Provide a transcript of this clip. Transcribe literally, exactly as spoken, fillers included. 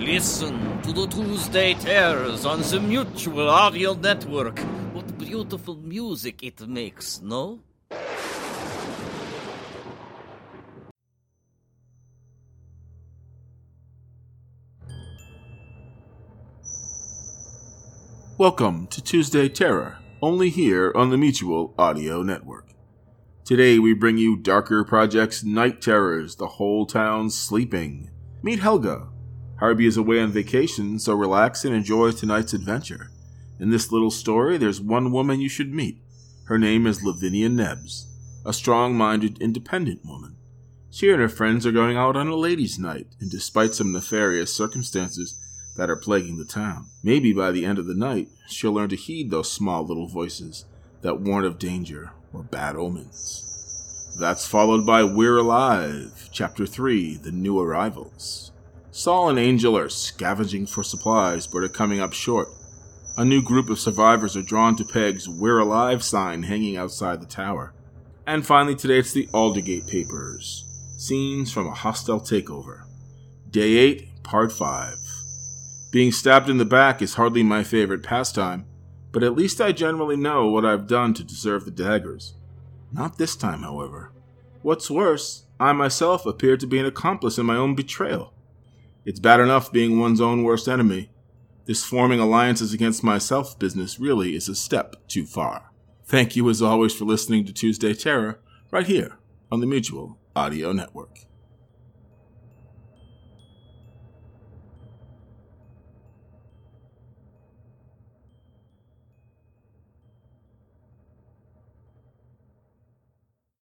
Listen to the Tuesday Terrors on the Mutual Audio Network. What beautiful music it makes, no? Welcome to Tuesday Terror, only here on the Mutual Audio Network. Today we bring you Darker Project's Night Terrors, the whole town's sleeping. Meet Helga. Harvey is away on vacation, so relax and enjoy tonight's adventure. In this little story, there's one woman you should meet. Her name is Lavinia Nebbs, a strong-minded, independent woman. She and her friends are going out on a ladies' night, and despite some nefarious circumstances that are plaguing the town, maybe by the end of the night, she'll learn to heed those small little voices that warn of danger or bad omens. That's followed by We're Alive, Chapter three, The New Arrivals. Saul and Angel are scavenging for supplies, but are coming up short. A new group of survivors are drawn to Peg's We're Alive sign hanging outside the tower. And finally today it's the Aldergate Papers. Scenes from a hostile takeover. Day eight, Part five. Being stabbed in the back is hardly my favorite pastime, but at least I generally know what I've done to deserve the daggers. Not this time, however. What's worse, I myself appear to be an accomplice in my own betrayal. It's bad enough being one's own worst enemy. This forming alliances against myself business really is a step too far. Thank you as always for listening to Tuesday Terror, right here on the Mutual Audio Network.